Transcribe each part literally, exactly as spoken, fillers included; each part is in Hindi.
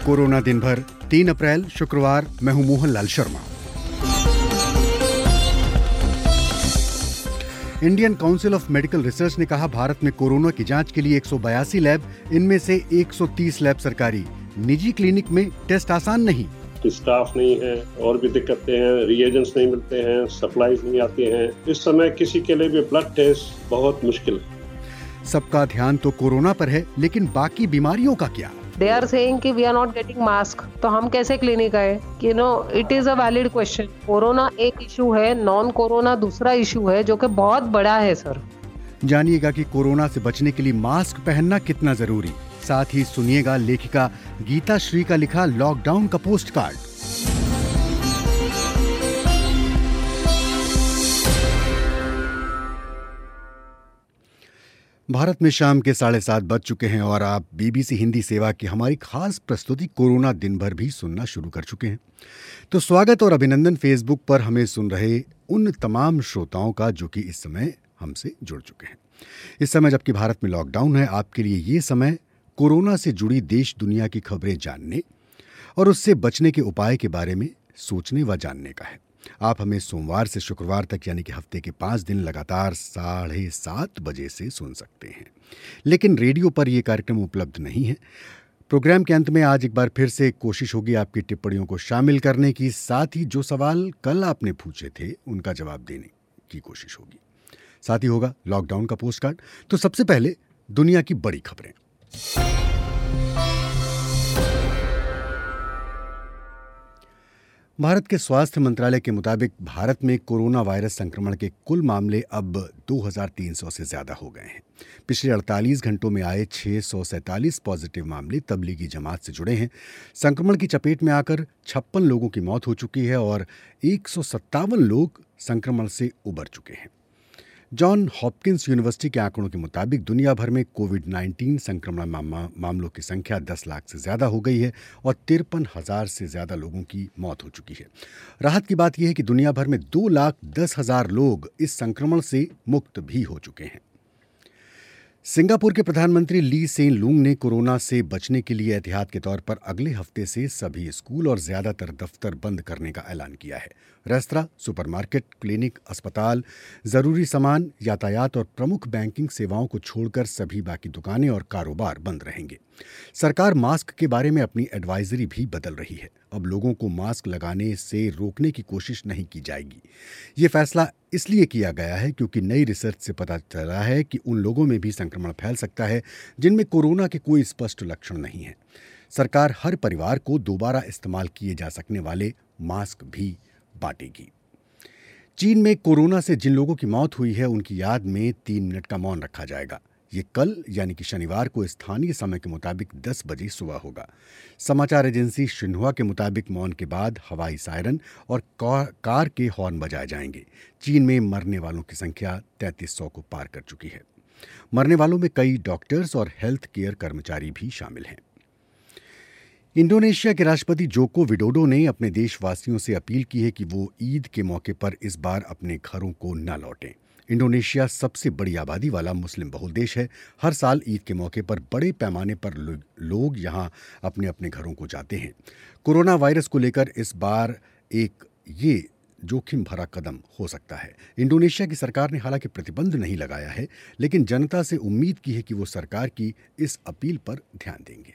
कोरोना दिन भर तीन अप्रैल शुक्रवार। मैं हूं Mohanlal Sharma. Indian Council of Medical Research ने कहा, भारत में कोरोना की जांच के लिए एक सौ बयासी लैब, इनमें से एक सौ तीस लैब सरकारी। निजी क्लिनिक में टेस्ट आसान नहीं। स्टाफ नहीं है और भी दिक्कतें हैं, रिएजेंट्स नहीं मिलते हैं, सप्लाईज नहीं आती हैं। इस समय किसी के लिए भी ब्लड टेस्ट बहुत मुश्किल है। सबका ध्यान तो कोरोना पर है, लेकिन बाकी बीमारियों का क्या? They are saying कि we are not getting mask, तो हम कैसे क्लिनिक आए? You know, it is a valid question. Corona एक इशू है, नॉन कोरोना दूसरा इशू है, जो कि बहुत बड़ा है सर। जानिएगा कि कोरोना से बचने के लिए मास्क पहनना कितना जरूरी। साथ ही सुनिएगा लेखिका गीता श्री का लिखा लॉकडाउन का पोस्ट कार्ड। भारत में शाम के साढ़े सात बज चुके हैं और आप बीबीसी हिंदी सेवा की हमारी खास प्रस्तुति कोरोना दिन भर भी सुनना शुरू कर चुके हैं। तो स्वागत और अभिनंदन फेसबुक पर हमें सुन रहे उन तमाम श्रोताओं का जो कि इस समय हमसे जुड़ चुके हैं। इस समय जबकि भारत में लॉकडाउन है, आपके लिए ये समय कोरोना से जुड़ी देश दुनिया की खबरें जानने और उससे बचने के उपाय के बारे में सोचने व जानने का है। आप हमें सोमवार से शुक्रवार तक यानी कि हफ्ते के पाँच दिन लगातार साढ़े सात बजे से सुन सकते हैं, लेकिन रेडियो पर यह कार्यक्रम उपलब्ध नहीं है। प्रोग्राम के अंत में आज एक बार फिर से कोशिश होगी आपकी टिप्पणियों को शामिल करने की, साथ ही जो सवाल कल आपने पूछे थे उनका जवाब देने की कोशिश होगी। साथ ही होगा लॉकडाउन का पोस्ट कार्ड। तो सबसे पहले दुनिया की बड़ी खबरें। भारत के स्वास्थ्य मंत्रालय के मुताबिक भारत में कोरोना वायरस संक्रमण के कुल मामले अब दो हज़ार तीन सौ से ज्यादा हो गए हैं। पिछले अड़तालीस घंटों में आए छह सौ सैंतालीस पॉजिटिव मामले तबलीगी जमात से जुड़े हैं। संक्रमण की चपेट में आकर छप्पन लोगों की मौत हो चुकी है और एक सौ सत्तावन लोग संक्रमण से उबर चुके हैं। जॉन हॉपकिंस यूनिवर्सिटी के आंकड़ों के मुताबिक दुनिया भर में कोविड उन्नीस संक्रमण मा, मामलों की संख्या दस लाख से ज्यादा हो गई है और तिरपन हजार से ज्यादा लोगों की मौत हो चुकी है। राहत की बात यह है कि दुनिया भर में दो लाख दस हजार लोग इस संक्रमण से मुक्त भी हो चुके हैं। सिंगापुर के प्रधानमंत्री ली सेन लूंग ने कोरोना से बचने के लिए एहतियात के तौर पर अगले हफ्ते से सभी स्कूल और ज्यादातर दफ्तर बंद करने का ऐलान किया है। रेस्तरां, सुपरमार्केट, क्लिनिक, अस्पताल, जरूरी सामान, यातायात और प्रमुख बैंकिंग सेवाओं को छोड़कर सभी बाकी दुकानें और कारोबार बंद रहेंगे। सरकार मास्क के बारे में अपनी एडवाइजरी भी बदल रही है। अब लोगों को मास्क लगाने से रोकने की कोशिश नहीं की जाएगी। ये फैसला इसलिए किया गया है क्योंकि नई रिसर्च से पता चला है कि उन लोगों में भी संक्रमण फैल सकता है जिनमें कोरोना के कोई स्पष्ट लक्षण नहीं है। सरकार हर परिवार को दोबारा इस्तेमाल किए जा सकने वाले मास्क भी बांटेगी। चीन में कोरोना से जिन लोगों की मौत हुई है उनकी याद में तीन मिनट का मौन रखा जाएगा। ये कल यानी कि शनिवार को स्थानीय समय के मुताबिक दस बजे सुबह होगा। समाचार एजेंसी शिन्हुआ के मुताबिक मौन के बाद हवाई सायरन और कार के हॉर्न बजाए जाएंगे। चीन में मरने वालों की संख्या तैंतीस सौ को पार कर चुकी है। मरने वालों में कई डॉक्टर्स और हेल्थ केयर कर्मचारी भी शामिल हैं। इंडोनेशिया के राष्ट्रपति जोको विडोडो ने अपने देशवासियों से अपील की है कि वो ईद के मौके पर इस बार अपने घरों को न लौटें। इंडोनेशिया सबसे बड़ी आबादी वाला मुस्लिम बहुल देश है। हर साल ईद के मौके पर बड़े पैमाने पर लोग यहां अपने अपने घरों को जाते हैं। कोरोना वायरस को लेकर इस बार एक ये जोखिम भरा कदम हो सकता है। इंडोनेशिया की सरकार ने हालांकि प्रतिबंध नहीं लगाया है, लेकिन जनता से उम्मीद की है कि वो सरकार की इस अपील पर ध्यान देंगे।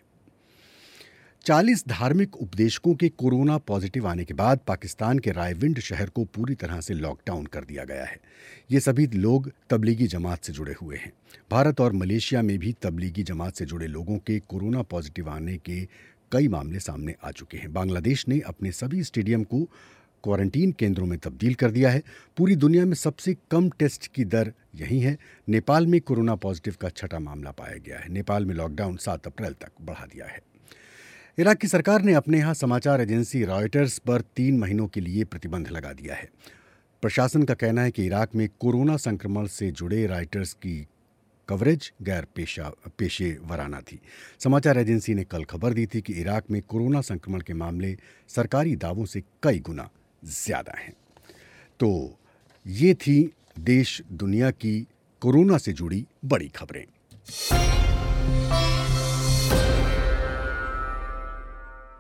चालीस धार्मिक उपदेशकों के कोरोना पॉजिटिव आने के बाद पाकिस्तान के रायविंड शहर को पूरी तरह से लॉकडाउन कर दिया गया है। ये सभी लोग तबलीगी जमात से जुड़े हुए हैं। भारत और मलेशिया में भी तबलीगी जमात से जुड़े लोगों के कोरोना पॉजिटिव आने के कई मामले सामने आ चुके हैं। बांग्लादेश ने अपने सभी स्टेडियम को क्वारंटीन केंद्रों में तब्दील कर दिया है। पूरी दुनिया में सबसे कम टेस्ट की दर यही है। नेपाल में कोरोना पॉजिटिव का छठा मामला पाया गया है। नेपाल में लॉकडाउन सात अप्रैल तक बढ़ा दिया है। इराक की सरकार ने अपने यहाँ समाचार एजेंसी रॉयटर्स पर तीन महीनों के लिए प्रतिबंध लगा दिया है। प्रशासन का कहना है कि इराक में कोरोना संक्रमण से जुड़े रॉयटर्स की कवरेज गैर पेशा पेशेवराना थी। समाचार एजेंसी ने कल खबर दी थी कि इराक में कोरोना संक्रमण के मामले सरकारी दावों से कई गुना ज्यादा हैं। तो ये थी देश दुनिया की कोरोना से जुड़ी बड़ी खबरें।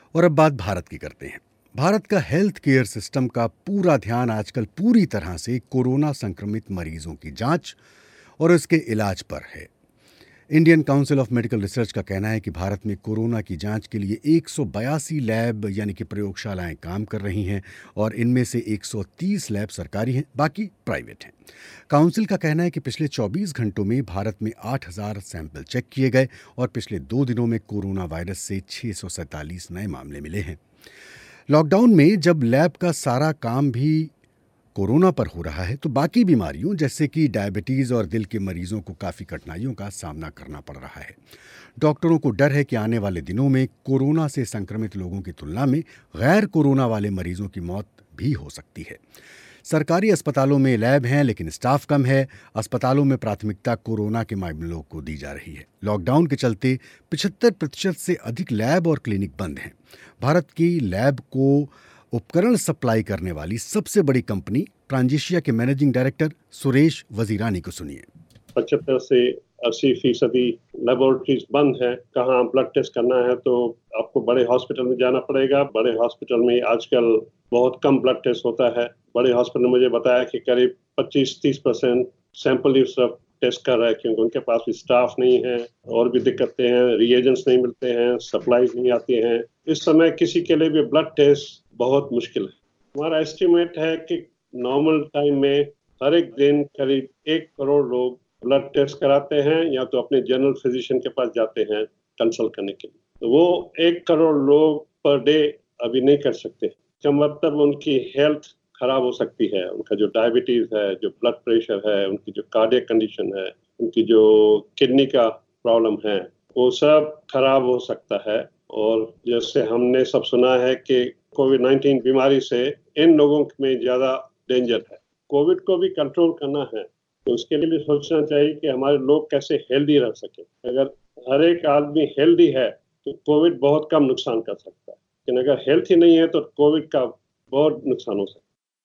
और अब बात भारत की करते हैं। भारत का हेल्थ केयर सिस्टम का पूरा ध्यान आजकल पूरी तरह से कोरोना संक्रमित मरीजों की जांच और उसके इलाज पर है। Indian Council of Medical Research का कहना है कि भारत में कोरोना की जांच के लिए एक सौ बयासी लैब यानी कि प्रयोगशालाएं काम कर रही हैं और इनमें से एक सौ तीस लैब सरकारी हैं, बाकी प्राइवेट हैं। काउंसिल का कहना है कि पिछले चौबीस घंटों में भारत में आठ हज़ार सैंपल चेक किए गए और पिछले दो दिनों में कोरोना वायरस से छह सौ सैंतालीस नए मामले मिले हैं। लॉकडाउन में जब लैब का सारा काम भी कोरोना पर हो रहा है तो बाकी बीमारियों जैसे कि डायबिटीज और दिल के मरीजों को काफ़ी कठिनाइयों का सामना करना पड़ रहा है। डॉक्टरों को डर है कि आने वाले दिनों में कोरोना से संक्रमित लोगों की तुलना में गैर कोरोना वाले मरीजों की मौत भी हो सकती है। सरकारी अस्पतालों में लैब हैं लेकिन स्टाफ कम है। अस्पतालों में प्राथमिकता कोरोना के मामलों को दी जा रही है। लॉकडाउन के चलते पचहत्तर प्रतिशत से अधिक लैब और क्लिनिक बंद हैं। भारत की लैब को उपकरण सप्लाई करने वाली सबसे बड़ी कंपनी ट्रांजिशिया के मैनेजिंग डायरेक्टर सुरेश वजीरानी को सुनिए। पचहत्तर से अस्सी फीसदी लेबोरेटरीज बंद है। कहाँ ब्लड टेस्ट करना है तो आपको बड़े हॉस्पिटल में जाना पड़ेगा। बड़े हॉस्पिटल में आजकल बहुत कम ब्लड टेस्ट होता है। बड़े हॉस्पिटल ने मुझे बताया कि करीब पच्चीस तीस परसेंट सैंपल सिर्फ टेस्ट कर रहा है क्योंकि उनके पास भी स्टाफ नहीं है। और भी दिक्कतें हैं, रिएजेंट्स नहीं मिलते हैं, सप्लाईज नहीं आती हैं। इस समय किसी के लिए भी ब्लड टेस्ट बहुत मुश्किल है। हमारा एस्टिमेट है कि नॉर्मल टाइम में हर एक दिन करीब एक करोड़ लोग ब्लड टेस्ट कराते हैं या तो अपने जनरल फिजिशियन के पास जाते हैं कंसल्ट करने के लिए। तो वो एक करोड़ लोग पर डे अभी नहीं कर सकते। इसका मतलब उनकी हेल्थ खराब हो सकती है। उनका जो डायबिटीज है, जो ब्लड प्रेशर है, उनकी जो कार्डियक कंडीशन है, उनकी जो किडनी का प्रॉब्लम है, वो सब खराब हो सकता है। और जैसे हमने सब सुना है कि कोविड नाइन्टीन बीमारी से इन लोगों में ज़्यादा डेंजर है। कोविड को भी कंट्रोल करना है तो उसके लिए भी सोचना चाहिए कि हमारे लोग कैसे हेल्दी रह सके। अगर हर एक आदमी हेल्दी है तो कोविड बहुत कम नुकसान कर सकता है, लेकिन अगर हेल्थ ही नहीं है तो कोविड का बहुत नुकसान हो सकता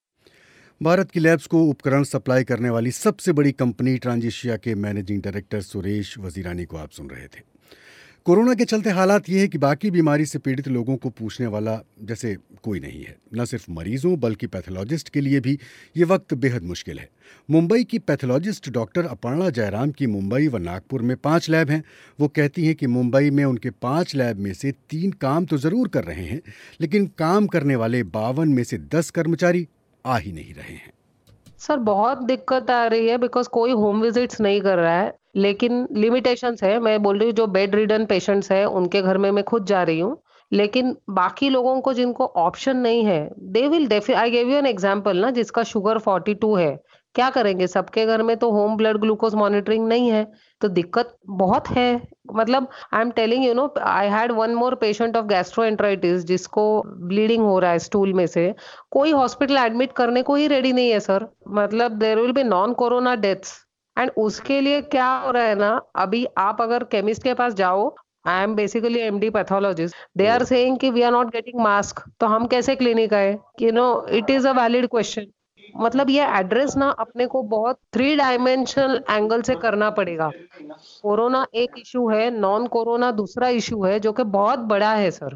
है। भारत की लैब्स को उपकरण सप्लाई करने वाली सबसे बड़ी कंपनी ट्रांजिशिया के मैनेजिंग डायरेक्टर सुरेश वजीरानी को आप सुन रहे थे। कोरोना के चलते हालात ये है कि बाकी बीमारी से पीड़ित लोगों को पूछने वाला जैसे कोई नहीं है। न सिर्फ मरीजों बल्कि पैथोलॉजिस्ट के लिए भी ये वक्त बेहद मुश्किल है। मुंबई की पैथोलॉजिस्ट डॉक्टर अपर्णा जयराम की मुंबई व नागपुर में पांच लैब हैं। वो कहती हैं कि मुंबई में उनके पांच लैब में से तीन काम तो ज़रूर कर रहे हैं, लेकिन काम करने वाले बावन में से दस कर्मचारी आ ही नहीं रहे हैं। सर बहुत दिक्कत आ रही है बिकॉज कोई होम विजिट्स नहीं कर रहा है, लेकिन लिमिटेशंस है। मैं बोल रही हूँ जो बेड रिडन पेशेंट्स है उनके घर में मैं खुद जा रही हूँ, लेकिन बाकी लोगों को जिनको ऑप्शन नहीं है दे विल डेफि I give you an example ना, जिसका शुगर बयालीस है, क्या करेंगे? सबके घर में तो होम ब्लड ग्लूकोज मॉनिटरिंग नहीं है, तो दिक्कत बहुत है। मतलब I am telling you know, I had one more patient of gastroenteritis जिसको ब्लीडिंग हो रहा है स्टूल में से। कोई हॉस्पिटल एडमिट करने को ही रेडी नहीं है सर। मतलब there will be non corona deaths and उसके लिए क्या हो रहा है ना, अभी आप अगर केमिस्ट के पास जाओ, I am basically MD pathologist, they are saying कि we are not getting mask, तो हम कैसे क्लिनिक आए? You know it is a valid question. मतलब ये एड्रेस ना अपने को बहुत थ्री डायमेंशनल एंगल से करना पड़ेगा। कोरोना एक इशू है, नॉन कोरोना दूसरा इशू है, जो कि बहुत बड़ा है सर।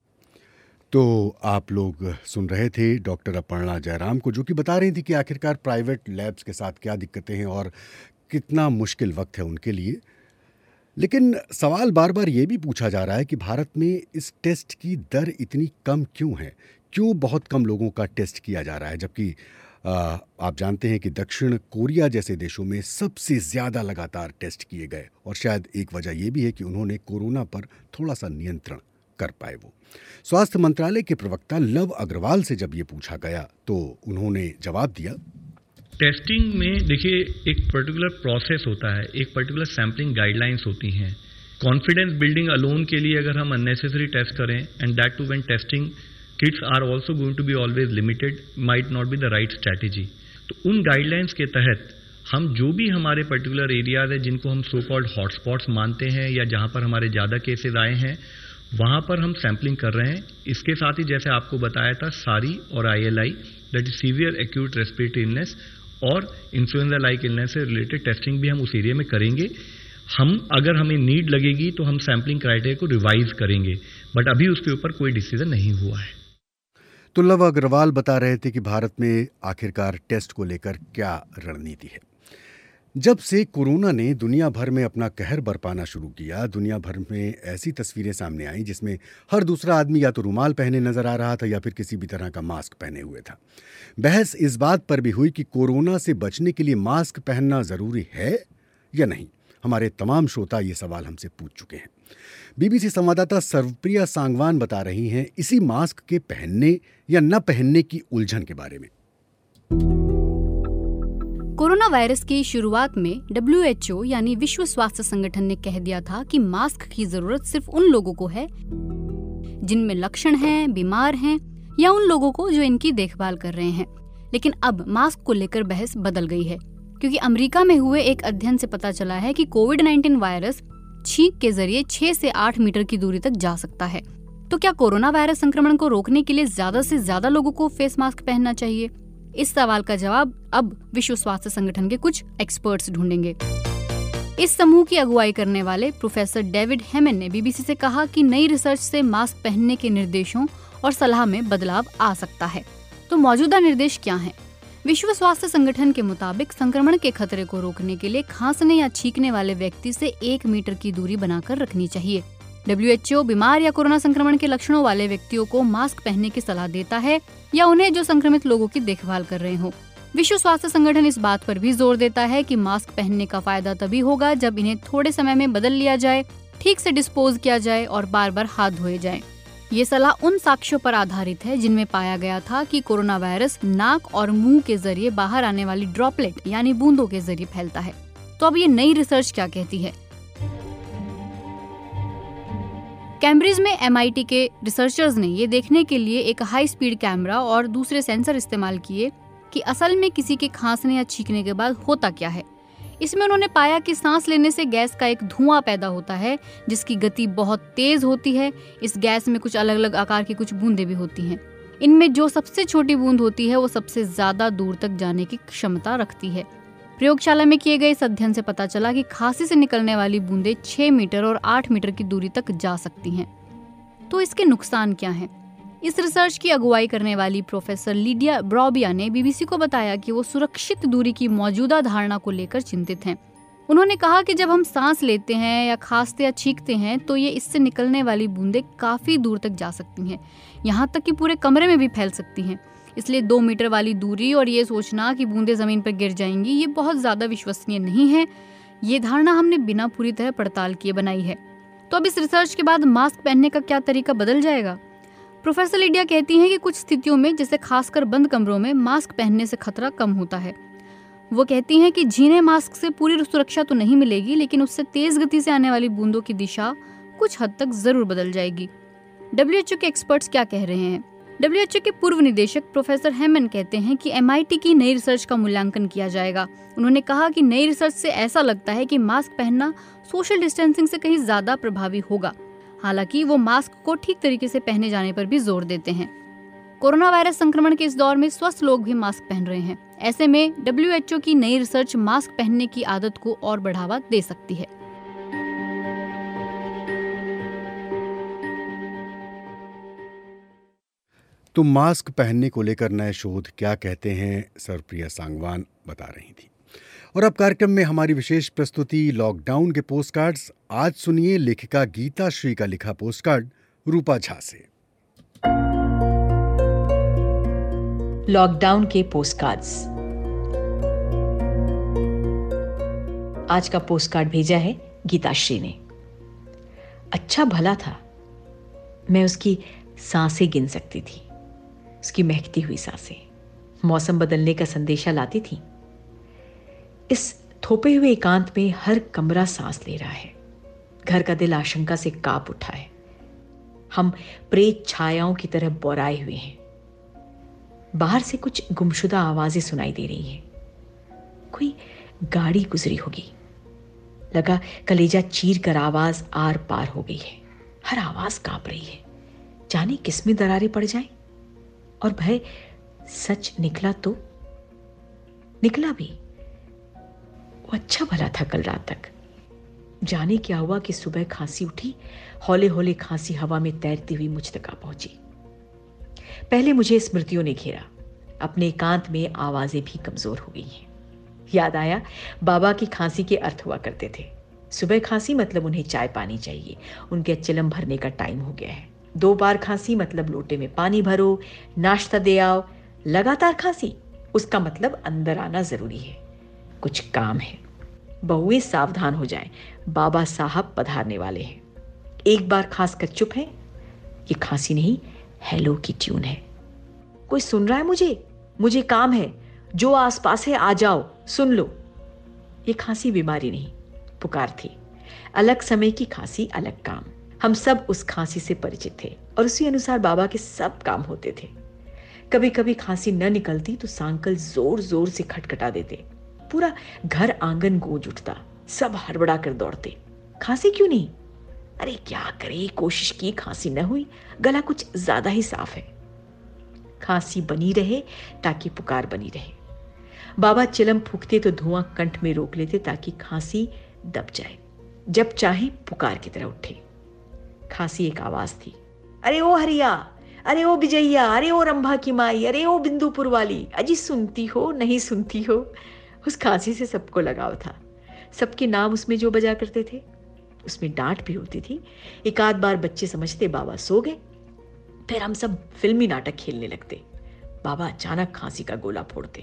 तो आप लोग सुन रहे थे डॉक्टर अपर्णा जयराम को, जो कि बता रही थी कि आखिरकार प्राइवेट लैब्स के साथ क्या दिक्कतें हैं और कितना मुश्किल वक्त है उनके लिए। लेकिन सवाल बार बार ये भी पूछा जा रहा है कि भारत में इस टेस्ट की दर इतनी कम क्यों है? क्यों बहुत कम लोगों का टेस्ट किया जा रहा है, जबकि आ, आप जानते हैं कि दक्षिण कोरिया जैसे देशों में सबसे ज़्यादा लगातार टेस्ट किए गए और शायद एक वजह यह भी है कि उन्होंने कोरोना पर थोड़ा सा नियंत्रण कर पाए। वो स्वास्थ्य मंत्रालय के प्रवक्ता लव अग्रवाल से जब ये पूछा गया तो उन्होंने जवाब दिया, टेस्टिंग में देखिए एक पर्टिकुलर प्रोसेस होता है, एक पर्टिकुलर सैम्पलिंग गाइडलाइंस होती हैं। कॉन्फिडेंस बिल्डिंग अलोन के लिए अगर हम अननेसेसरी टेस्ट करें and that too when testing kits are also going to be always limited, might not be the right strategy. तो उन गाइडलाइंस के तहत हम जो भी हमारे पर्टिकुलर एरियाज है जिनको हम सो कॉल्ड हॉटस्पॉट्स मानते हैं या जहां पर हमारे ज़्यादा केसेस आए हैं, वहां पर हम सैम्पलिंग कर रहे हैं। इसके साथ ही जैसे आपको बताया था, सारी और I L I that is severe acute respiratory illness और इन्फ्लुएंजा लाइक इलनेस से रिलेटेड टेस्टिंग भी हम उस एरिया में करेंगे। हम अगर हमें नीड लगेगी तो हम सैम्पलिंग क्राइटेरिया को रिवाइज करेंगे। बट अभी उसके ऊपर कोई डिसीजन नहीं हुआ है। तो लव अग्रवाल बता रहे थे कि भारत में आखिरकार टेस्ट को लेकर क्या रणनीति है। जब से कोरोना ने दुनिया भर में अपना कहर बरपाना शुरू किया, दुनिया भर में ऐसी तस्वीरें सामने आईं जिसमें हर दूसरा आदमी या तो रुमाल पहने नजर आ रहा था या फिर किसी भी तरह का मास्क पहने हुए था। बहस इस बात पर भी हुई कि कोरोना से बचने के लिए मास्क पहनना जरूरी है या नहीं। हमारे तमाम श्रोता ये सवाल हमसे पूछ चुके हैं। बीबीसी संवाददाता सर्वप्रिया सांगवान बता रही हैं इसी मास्क के पहनने या न पहनने की उलझन के बारे में। कोरोना वायरस की शुरुआत में डब्ल्यू एच ओ यानी विश्व स्वास्थ्य संगठन ने कह दिया था कि मास्क की जरूरत सिर्फ उन लोगों को है जिनमें लक्षण हैं, बीमार हैं या उन लोगों को जो इनकी देखभाल कर रहे हैं। लेकिन अब मास्क को लेकर बहस बदल गई है, क्योंकि अमेरिका में हुए एक अध्ययन से पता चला है कि कोविड नाइन्टीन वायरस छींक के जरिए छह से आठ मीटर की दूरी तक जा सकता है। तो क्या कोरोना वायरस संक्रमण को रोकने के लिए ज्यादा से ज्यादा लोगों को फेस मास्क पहनना चाहिए? इस सवाल का जवाब अब विश्व स्वास्थ्य संगठन के कुछ एक्सपर्ट्स ढूंढेंगे। इस समूह की अगुवाई करने वाले प्रोफेसर डेविड हेमन ने बीबीसी से कहा कि नई रिसर्च से मास्क पहनने के निर्देशों और सलाह में बदलाव आ सकता है। तो मौजूदा निर्देश क्या हैं? विश्व स्वास्थ्य संगठन के मुताबिक संक्रमण के खतरे को रोकने के लिए खांसने या छींकने वाले व्यक्ति से एक मीटर की दूरी बनाकर रखनी चाहिए। डब्ल्यू एच ओ बीमार या कोरोना संक्रमण के लक्षणों वाले व्यक्तियों को मास्क पहनने की सलाह देता है या उन्हें जो संक्रमित लोगों की देखभाल कर रहे हो। विश्व स्वास्थ्य संगठन इस बात पर भी जोर देता है कि मास्क पहनने का फायदा तभी होगा जब इन्हें थोड़े समय में बदल लिया जाए, ठीक से डिस्पोज किया जाए और बार बार हाथ धोए जाएं। ये सलाह उन साक्ष्यों पर आधारित है जिनमें पाया गया था कि कोरोना वायरस नाक और मुंह के जरिए बाहर आने वाली ड्रॉपलेट यानी बूंदों के जरिए फैलता है। तो अब ये नई रिसर्च क्या कहती है? कैम्ब्रिज में एम आई टी के रिसर्चर्स ने ये देखने के लिए एक हाई स्पीड कैमरा और दूसरे सेंसर इस्तेमाल किए कि असल में किसी के खांसने या छींकने के बाद होता क्या है। इसमें उन्होंने पाया कि सांस लेने से गैस का एक धुआं पैदा होता है जिसकी गति बहुत तेज होती है। इस गैस में कुछ अलग अलग आकार की कुछ बूंदें भी होती हैं। इनमें जो सबसे छोटी बूंद होती है वो सबसे ज्यादा दूर तक जाने की क्षमता रखती है। प्रयोगशाला में किए गए इस अध्ययन से पता चला कि खांसी से निकलने वाली बूंदें छह मीटर और आठ मीटर की दूरी तक जा सकती हैं। तो इसके नुकसान क्या हैं? इस रिसर्च की अगुवाई करने वाली प्रोफेसर लीडिया ब्रॉबिया ने बीबीसी को बताया कि वो सुरक्षित दूरी की मौजूदा धारणा को लेकर चिंतित हैं। उन्होंने कहा कि जब हम सांस लेते हैं या खांसते या छींकते हैं तो ये इससे निकलने वाली बूंदें काफी दूर तक जा सकती हैं, यहाँ तक कि पूरे कमरे में भी फैल सकती हैं। इसलिए दो मीटर वाली दूरी और ये सोचना कि बूंदें जमीन पर गिर जाएंगी, ये बहुत ज्यादा विश्वसनीय नहीं है। ये धारणा हमने बिना पूरी तरह पड़ताल किए बनाई है। तो अब इस रिसर्च के बाद मास्क पहनने का क्या तरीका बदल जाएगा? प्रोफेसर लीडिया कहती हैं कि कुछ स्थितियों में, जैसे खासकर बंद कमरों में, मास्क पहनने से खतरा कम होता है। वो कहती हैं कि झीने मास्क से पूरी सुरक्षा तो नहीं मिलेगी, लेकिन उससे तेज गति से आने वाली बूंदों की दिशा कुछ हद तक जरूर बदल जाएगी। डब्ल्यू एच ओ के एक्सपर्ट्स क्या कह रहे हैं? डब्ल्यू एच ओ के पूर्व निदेशक प्रोफेसर हेमन कहते हैं कि एम आई टी की नई रिसर्च का मूल्यांकन किया जाएगा। उन्होंने कहा कि नई रिसर्च से ऐसा लगता है कि मास्क पहनना सोशल डिस्टेंसिंग से कहीं ज्यादा प्रभावी होगा। हालांकि वो मास्क को ठीक तरीके से पहने जाने पर भी जोर देते हैं। कोरोना वायरस संक्रमण के इस दौर में स्वस्थ लोग भी मास्क पहन रहे हैं। ऐसे में डब्ल्यू एच ओ की नई रिसर्च मास्क पहनने की आदत को और बढ़ावा दे सकती है। तो मास्क पहनने को लेकर नए शोध क्या कहते हैं, सर्वप्रिया सांगवान बता रही थी। और अब कार्यक्रम में हमारी विशेष प्रस्तुति लॉकडाउन के पोस्टकार्ड्स। आज सुनिए लेखिका गीता श्री का लिखा पोस्टकार्ड रूपा झा से। लॉकडाउन के पोस्टकार्ड्स। आज का पोस्टकार्ड भेजा है गीता श्री ने। अच्छा भला था, मैं उसकी सांसें गिन सकती थी, उसकी महकती हुई सांसें मौसम बदलने का संदेशा लाती थी। इस थोपे हुए एकांत में हर कमरा सांस ले रहा है। घर का दिल आशंका से कांप उठा है। हम प्रेत छायाओं की तरह बोराए हुए हैं। बाहर से कुछ गुमशुदा आवाजें सुनाई दे रही हैं। कोई गाड़ी गुजरी होगी। लगा कलेजा चीर कर आवाज आर पार हो गई है। हर आवाज कांप रही है। जाने किसमें दरारें पड़ जाएं। और भय सच निकला तो निकला भी। वो अच्छा भला था कल रात तक। जाने क्या हुआ कि सुबह खांसी उठी, हौले हौले खांसी हवा में तैरती हुई मुझ तक आ पहुंची। पहले मुझे स्मृतियों ने घेरा, अपने एकांत में आवाजें भी कमजोर हो गई हैं। याद आया बाबा की खांसी के अर्थ हुआ करते थे। सुबह खांसी मतलब उन्हें चाय पानी चाहिए, उनके चिलम भरने का टाइम हो गया है। दो बार खांसी मतलब लोटे में पानी भरो, नाश्ता दे आओ। लगातार खांसी, उसका मतलब अंदर आना जरूरी है, कुछ काम है। बहुएं सावधान हो जाएं, बाबा साहब पधारने वाले हैं। एक बार खास कर चुप है, ये खांसी नहीं, हेलो की ट्यून है। कोई सुन रहा है मुझे? मुझे काम है, जो आसपास है आ जाओ, सुन लो। ये खांसी बीमारी नहीं, पुकार थी। अलग समय की खांसी, अलग काम। हम सब उस खांसी से परिचित थे और उसी अनुसार बाबा के सब काम होते थे। कभी कभी खांसी न निकलती तो सांकल जोर जोर से खटखटा देते, पूरा घर आंगन गूंज उठता, सब हड़बड़ा कर दौड़ते। खांसी क्यों नहीं? अरे क्या करे, कोशिश की, खांसी न हुई, गला कुछ ज्यादा ही साफ है। खांसी बनी रहे ताकि पुकार बनी रहे। बाबा चिलम फूकते तो धुआं कंठ में रोक लेते ताकि खांसी दब जाए, जब चाहे पुकार की तरह उठे। खांसी एक आवाज थी, अरे ओ हरिया, अरे ओ विजैया, अरे ओ रंभा की माई, अरे ओ बिंदुपुर वाली, अजी सुनती हो नहीं सुनती हो। उस खांसी से सबको लगाव था, सबके नाम उसमें जो बजा करते थे। उसमें डांट भी होती थी। एक आध बार बच्चे समझते बाबा सो गए, फिर हम सब फिल्मी नाटक खेलने लगते। बाबा अचानक खांसी का गोला फोड़ते।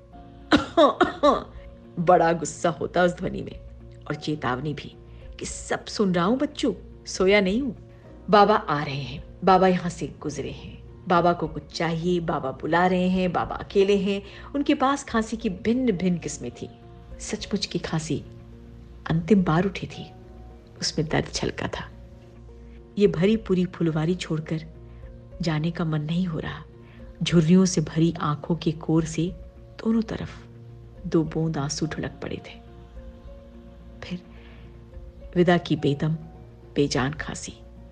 बड़ा गुस्सा होता उस ध्वनि में, और चेतावनी भी कि सब सुन रहा हूं बच्चों, सोया नहीं हूं। बाबा आ रहे हैं, बाबा यहां से गुजरे हैं, बाबा को कुछ चाहिए, बाबा बुला रहे हैं, बाबा अकेले हैं। उनके पास खांसी की भिन्न भिन्न किस्में थी। सचमुच की खांसी अंतिम बार उठी थी, उसमें दर्द छलका था। ये भरी पूरी फुलवारी छोड़कर जाने का मन नहीं हो रहा। झुर्रियों से भरी आंखों के कोर से दोनों तरफ दो बूंद आंसू ढुलक पड़े थे। फिर विदा की बेदम बेजान खांसी।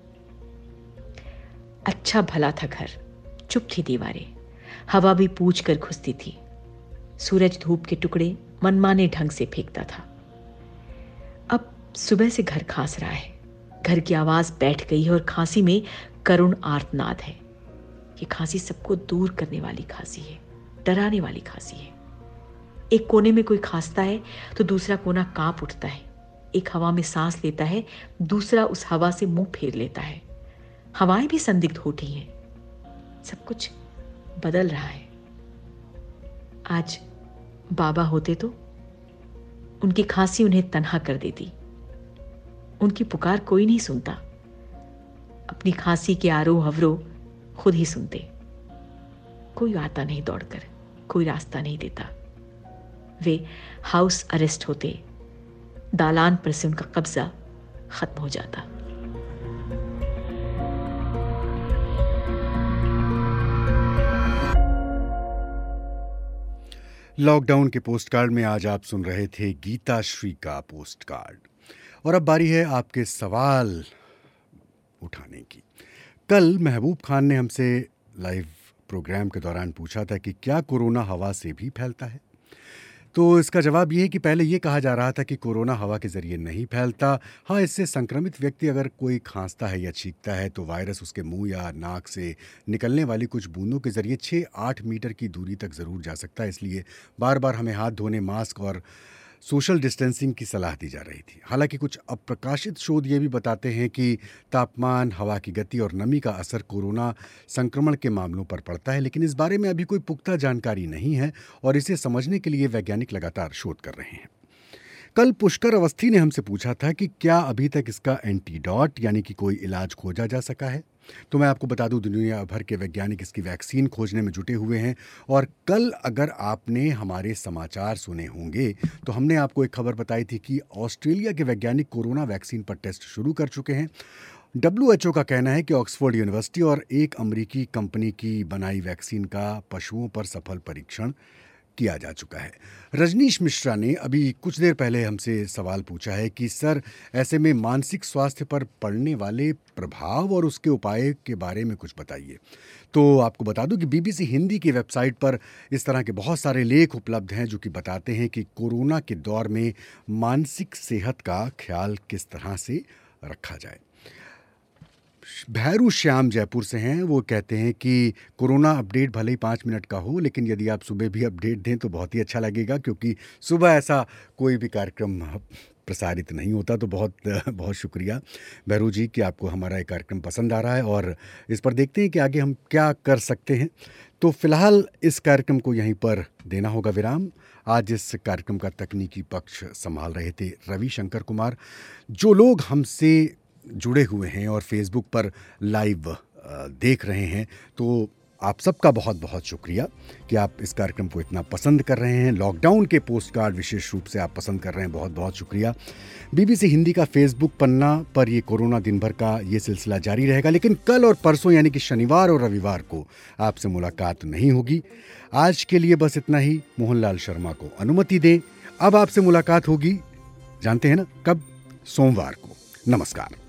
अच्छा भला था घर, चुप थी दीवारें, हवा भी पूछ कर घुसती थी। सूरज धूप के टुकड़े मनमाने ढंग से फेंकता था। अब सुबह से घर खांस रहा है। घर की आवाज बैठ गई है और खांसी में करुण आर्तनाद है। ये खांसी सबको दूर करने वाली खांसी है, डराने वाली खांसी है। एक कोने में कोई खांसता है तो दूसरा कोना कांप उठता है। एक हवा में सांस लेता है, दूसरा उस हवा से मुंह फेर लेता है। हवाएं भी संदिग्ध होती हैं। सब कुछ बदल रहा है। आज बाबा होते तो उनकी खांसी उन्हें तन्हा कर देती। उनकी पुकार कोई नहीं सुनता। अपनी खांसी के आरोह अवरोह खुद ही सुनते। कोई आता नहीं दौड़कर, कोई रास्ता नहीं देता। वे हाउस अरेस्ट होते, दालान पर से उनका कब्जा खत्म हो जाता। लॉकडाउन के पोस्ट कार्ड में आज आप सुन रहे थे गीता श्री का पोस्ट कार्ड। और अब बारी है आपके सवाल उठाने की। कल महबूब खान ने हमसे लाइव प्रोग्राम के दौरान पूछा था कि क्या कोरोना हवा से भी फैलता है। तो इसका जवाब ये है कि पहले ये कहा जा रहा था कि कोरोना हवा के ज़रिए नहीं फैलता। हाँ, इससे संक्रमित व्यक्ति अगर कोई खांसता है या छींकता है तो वायरस उसके मुंह या नाक से निकलने वाली कुछ बूंदों के ज़रिए छः आठ मीटर की दूरी तक ज़रूर जा सकता है। इसलिए बार बार हमें हाथ धोने, मास्क और सोशल डिस्टेंसिंग की सलाह दी जा रही थी। हालांकि कुछ अप्रकाशित शोध ये भी बताते हैं कि तापमान, हवा की गति और नमी का असर कोरोना संक्रमण के मामलों पर पड़ता है, लेकिन इस बारे में अभी कोई पुख्ता जानकारी नहीं है और इसे समझने के लिए वैज्ञानिक लगातार शोध कर रहे हैं। कल पुष्कर अवस्थी ने हमसे पूछा था कि क्या अभी तक इसका एंटीडॉट यानी कि कोई इलाज खोजा जा सका है। तो मैं आपको बता दूं, दुनिया भर के वैज्ञानिक इसकी वैक्सीन खोजने में जुटे हुए हैं। और कल अगर आपने हमारे समाचार सुने होंगे तो हमने आपको एक खबर बताई थी कि ऑस्ट्रेलिया के वैज्ञानिक कोरोना वैक्सीन पर टेस्ट शुरू कर चुके हैं। डब्ल्यू एच ओ का कहना है कि ऑक्सफोर्ड यूनिवर्सिटी और एक अमेरिकी कंपनी की बनाई वैक्सीन का पशुओं पर सफल परीक्षण किया जा चुका है। रजनीश मिश्रा ने अभी कुछ देर पहले हमसे सवाल पूछा है कि सर, ऐसे में मानसिक स्वास्थ्य पर पड़ने वाले प्रभाव और उसके उपाय के बारे में कुछ बताइए। तो आपको बता दूं कि बीबीसी हिंदी की वेबसाइट पर इस तरह के बहुत सारे लेख उपलब्ध हैं जो कि बताते हैं कि कोरोना के दौर में मानसिक सेहत का ख्याल किस तरह से रखा जाए। भैरू श्याम जयपुर से हैं। वो कहते हैं कि कोरोना अपडेट भले ही पाँच मिनट का हो, लेकिन यदि आप सुबह भी अपडेट दें तो बहुत ही अच्छा लगेगा, क्योंकि सुबह ऐसा कोई भी कार्यक्रम प्रसारित नहीं होता। तो बहुत बहुत शुक्रिया भैरू जी कि आपको हमारा ये कार्यक्रम पसंद आ रहा है, और इस पर देखते हैं कि आगे हम क्या कर सकते हैं। तो फिलहाल इस कार्यक्रम को यहीं पर देना होगा विराम। आज इस कार्यक्रम का तकनीकी पक्ष संभाल रहे थे रविशंकर कुमार। जो लोग हमसे जुड़े हुए हैं और फेसबुक पर लाइव देख रहे हैं, तो आप सबका बहुत बहुत शुक्रिया कि आप इस कार्यक्रम को इतना पसंद कर रहे हैं। लॉकडाउन के पोस्ट कार्ड विशेष रूप से आप पसंद कर रहे हैं, बहुत बहुत शुक्रिया। बीबीसी हिंदी का फेसबुक पन्ना पर ये कोरोना दिन भर का ये सिलसिला जारी रहेगा, लेकिन कल और परसों यानी कि शनिवार और रविवार को आपसे मुलाकात नहीं होगी। आज के लिए बस इतना ही। मोहनलाल शर्मा को अनुमति दें। अब आपसे मुलाकात होगी, जानते हैं ना कब? सोमवार को। नमस्कार।